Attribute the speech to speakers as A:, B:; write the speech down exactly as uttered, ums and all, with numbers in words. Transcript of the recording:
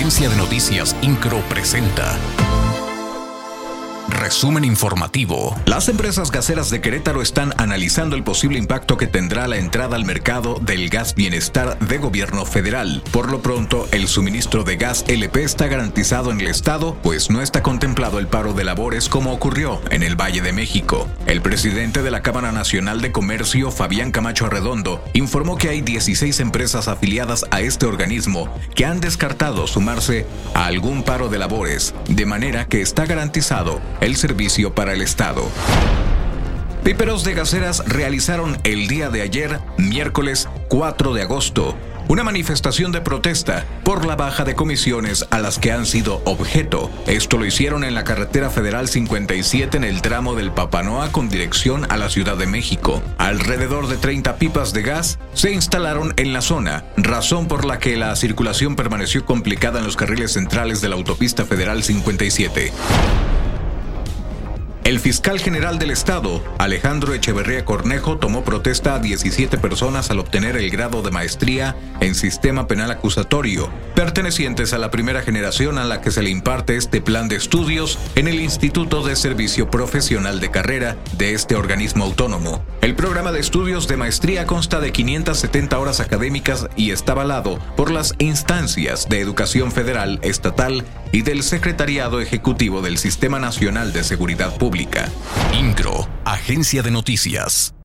A: Agencia de Noticias Incro presenta Resumen informativo. Las empresas gaseras de Querétaro están analizando el posible impacto que tendrá la entrada al mercado del gas bienestar de gobierno federal. Por lo pronto, el suministro de gas L P está garantizado en el estado, pues no está contemplado el paro de labores como ocurrió en el Valle de México. El presidente de la Cámara Nacional de Comercio, Fabián Camacho Arredondo, informó que hay dieciséis empresas afiliadas a este organismo que han descartado sumarse a algún paro de labores, de manera que está garantizado el servicio para el Estado. Píperos de gaseras realizaron el día de ayer, miércoles cuatro de agosto, una manifestación de protesta por la baja de comisiones a las que han sido objeto. Esto lo hicieron en la carretera federal cincuenta y siete en el tramo del Papanoa con dirección a la Ciudad de México. Alrededor de treinta pipas de gas se instalaron en la zona, razón por la que la circulación permaneció complicada en los carriles centrales de la autopista federal cincuenta y siete. El fiscal general del estado, Alejandro Echeverría Cornejo, tomó protesta a diecisiete personas al obtener el grado de maestría en sistema penal acusatorio, pertenecientes a la primera generación a la que se le imparte este plan de estudios en el Instituto de Servicio Profesional de Carrera de este organismo autónomo. El programa de estudios de maestría consta de quinientas setenta horas académicas y está avalado por las instancias de educación federal, estatal y del Secretariado Ejecutivo del Sistema Nacional de Seguridad Pública. Incro, Agencia de Noticias.